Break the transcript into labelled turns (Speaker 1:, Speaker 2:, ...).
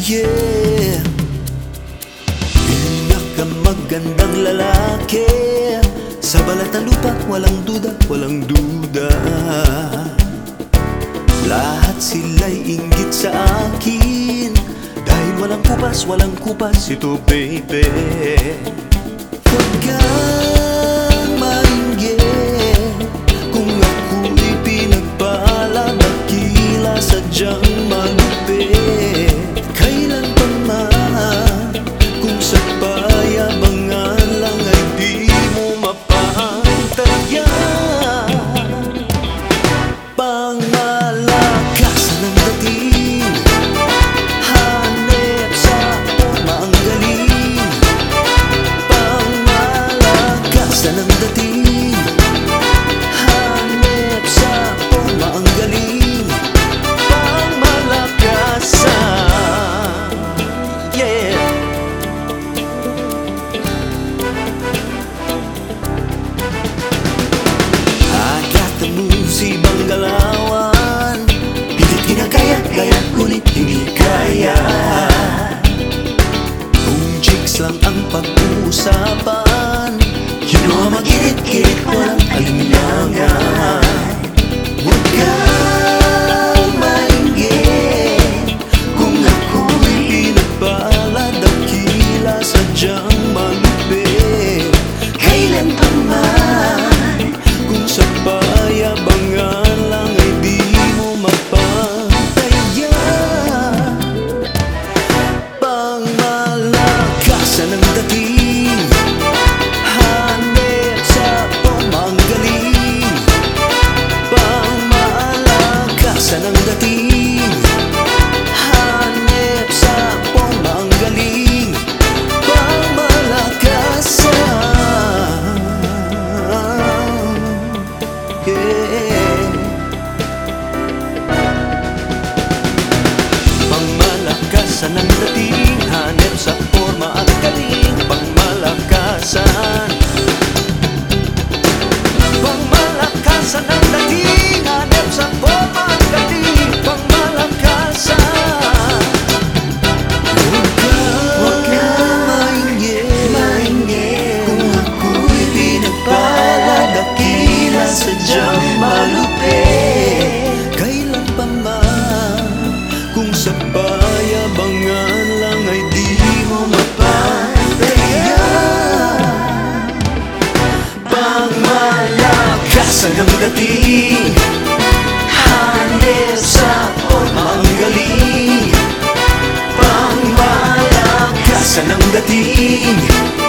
Speaker 1: yeah. Pinakamagandang lalaki sa balat ng lupa, walang duda, walang duda. Lahat sila'y inggit sa akin, dahil walang kupas ito, baby. Huwag kang mainggit kung ako'y pinagpala, dakila, sadyang malupit. Kailan pa man, kung sa payabangan lang ay di mo mapantayan. Pangmalakasan ang dating, hanep sa forma ang galing. Pangmalakasan ang dating, hanep sa forma ang galing. Pangmalakasan, yeah. I got the moves, ibang galawan, pilit ginagaya-gaya, ngunit hindi kaya. Kung chicks lang ang pag-uusapan, you know mag-irit-irit, walang alinlangan. Huwag kang mainggit kung ako'y pinagpala, dakila, sadyang malupit. Kailan pa man, kung sa payabangan lang ay di mo mapantayan. Pangmalakasan ang dating, hanep sa forma ang galing. Pangmalakasan ang dating, hanep sa forma ang galing. Pangmalakasan, yeah. Pangmalakasan ang dating, hanep sa forma at galing. Pangmalakasan, pangmalakasan ang dating, hanep sa forma at galing. Pangmalakasan. Huwag kang mainggit kung ako'y pinagpala, dakila, sadyang malupit. Kailan pa man, kung sa payabangan lang ay di mo mapantayan. Pangmalakasan ang dating, hanep sa forma ang galing. Pangmalakasan ang dating,